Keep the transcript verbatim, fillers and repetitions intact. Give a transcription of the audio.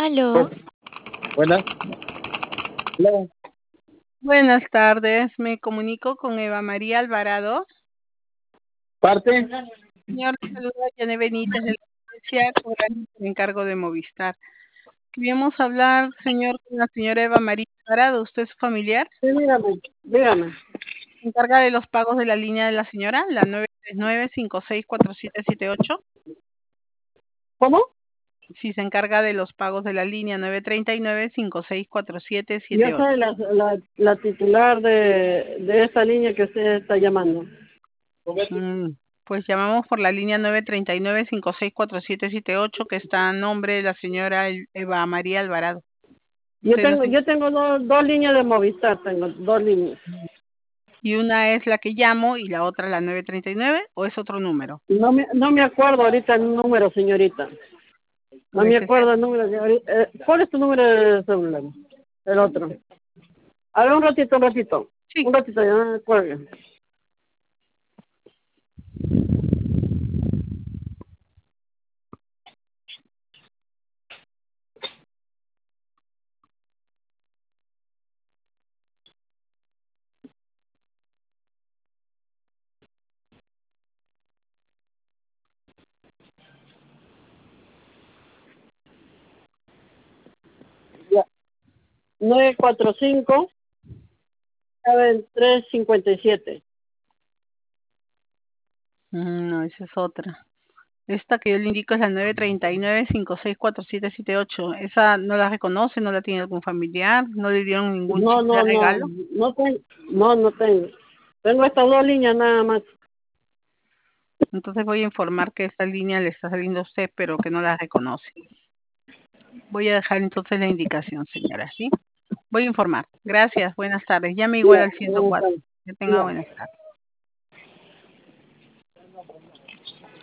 Aló. Buenas. Hola. Buenas tardes, me comunico con Eva María Alvarado. ¿Parte? Señor, le saluda Yané Benítez de la agencia cobrando por encargo de Movistar. Queríamos hablar, señor, con la señora Eva María Alvarado. ¿Usted es su familiar? Sí, dígame, dígame. ¿Se encarga de los pagos de la línea de la señora, la nueve tres nueve, cinco seis cuatro siete siete ocho? ¿Cómo? Sí, se encarga de los pagos de la línea nueve tres nueve, cinco seis cuatro siete siete Yo ocho. soy la, la, la titular de, de esta línea que usted está llamando. Mm, pues llamamos por la línea nueve tres nueve, cinco seis cuatro siete siete ocho, que está a nombre de la señora Eva María Alvarado. Yo Usted tengo, nos- yo tengo dos, dos líneas de Movistar, tengo dos líneas. Y una es la que llamo y la otra la nueve tres nueve, ¿o es otro número? No me, no me acuerdo ahorita el número, señorita. No Pues me ese- acuerdo el número. señorita. Eh, ¿Cuál es tu número de celular? El otro. A ver, un ratito, un ratito. Sí. Un ratito, ya no me cuelgue. Ya. nueve cuatro cinco, tres cincuenta y siete. Mm, no, esa es otra. Esta que yo le indico es la nueve tres nueve, cinco seis cuatro siete siete ocho. ¿Esa no la reconoce? ¿No la tiene algún familiar? ¿No le dieron ningún No, chip de no, no, regalo? no tengo, no, no tengo. Tengo estas dos líneas nada más. Entonces voy a informar que esta línea le está saliendo a usted, pero que no la reconoce. Voy a dejar entonces la indicación, señora, ¿sí? Voy a informar. Gracias, buenas tardes. Llame igual Ya, al ciento buenas cuatro. tardes. Que tenga Ya. buenas tardes.